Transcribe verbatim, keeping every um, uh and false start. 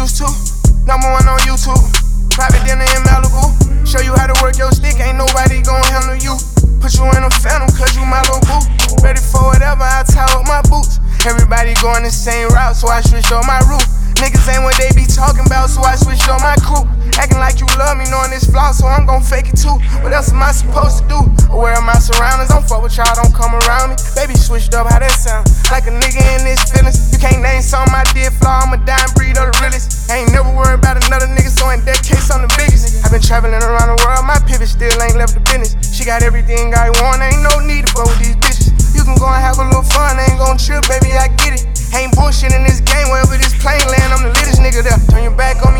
used to. Number one on YouTube. Private dinner in Malibu. Show you how to work your stick, ain't nobody gon' handle you. Put you in a phantom, cause you my little boo. Ready for whatever, I tie up my boots. Everybody going the same route, so I switched on my route. Niggas ain't what they be talking about, so I switched on my crew. Acting like you love me, knowing this flaw, so I'm gon' fake it too. What else am I supposed to do? Aware of my surroundings, don't fuck with y'all, don't come around me. Baby switched up, how that sound? Like a nigga in this feelings. You can't name something I did flaw, I'm a dying breed of the realest. I ain't never worried about another nigga, so in that case, I'm the biggest. I've been traveling around the world, my pivot still ain't left the business. She got everything I want, ain't no need to fuck with these bitches. You can go and have a little fun, ain't gon' trip, baby, I get it. Ain't bullshit in this game, wherever this plane land, I'm the littest nigga there. Turn your back on me,